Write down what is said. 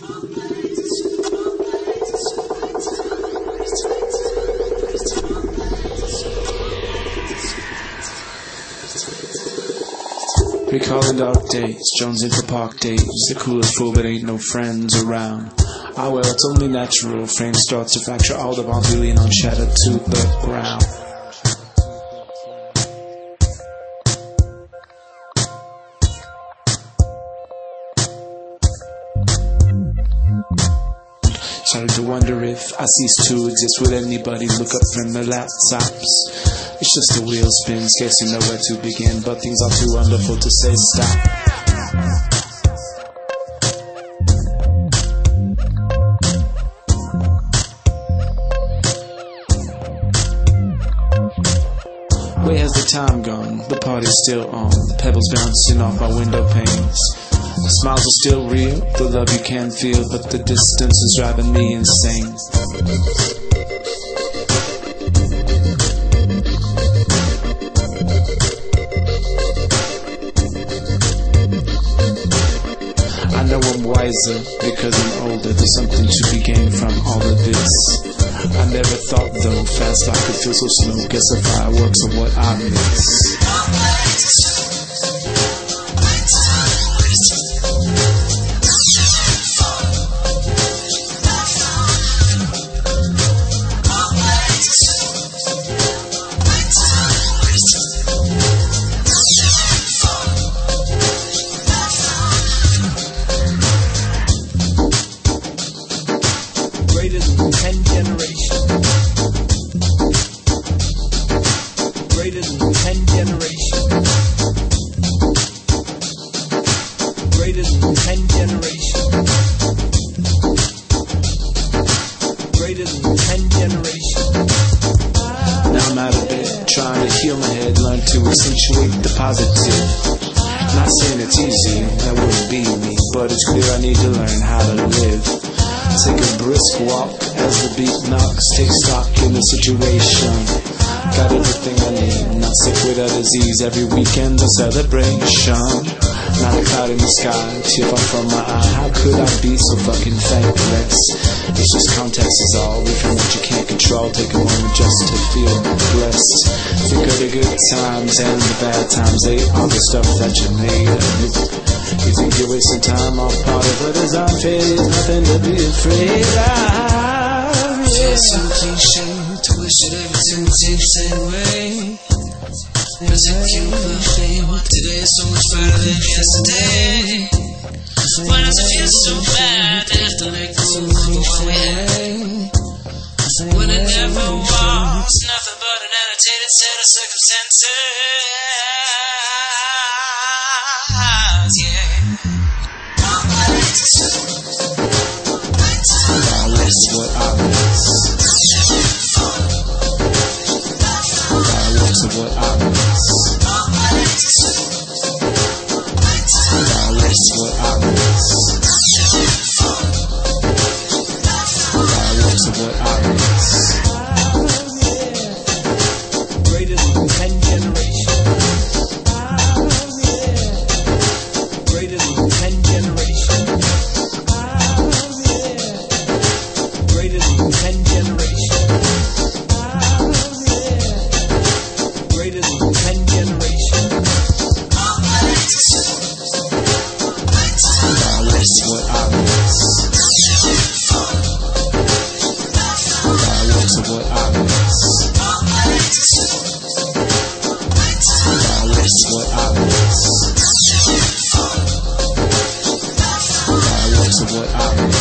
Recalling dark days, jonesing for park days. The coolest fool but ain't no friends around. Ah well, it's only natural. Frame starts to fracture, all the bonds we lean on shattered to the ground. Started to wonder if I cease to exist. Would anybody look up from their laptops? It's just a wheel spin, scarcely know where to begin, but things are too wonderful to say stop. Where has the time gone? The party's still on. The pebbles bouncing off our window panes. The smiles are still real, the love you can feel, but the distance is driving me insane. I know I'm wiser because I'm older. There's something to be gained from all of this. I never thought though fast I could feel so slow. Guess the fireworks are what I miss. Greater than 10 generations. Greater than 10 generations. Greater than 10 generations. Greater than 10 generations. Now I'm out of bed, trying to heal my head, learn to accentuate the positive. Not saying it's easy, that wouldn't be me, but it's clear I need to learn how to live. Take a brisk walk as the beat knocks. Take stock in the situation. Got everything I need. Not sick with a disease. Every weekend's a celebration. Not a cloud in the sky. Tear fall from my eye. How could I be so fucking thankless? It's just context is all. From what you can't control. Take a moment just to feel blessed. Think of the good times and the bad times. They are the stuff that you made of. You think you're wasting time off part of what is unfair. There's nothing to be afraid of. Feel so cliche to wish that everything takes the same way. Cause it came for fame. Today is so much better than yesterday. Why does it feel so bad to have to let go of what we had? When it never was nothing but an annotated set of circumstances. That's what I miss. Fireworks are what I miss. Fireworks are what I miss. Fireworks are what I miss. Greater than 10 generations. Greater than 10 generations. Greater than 10 generations. Greater than 10 generations. Fireworks are what I miss. Fireworks are what I miss. Fireworks are what I miss. Fireworks are what I miss.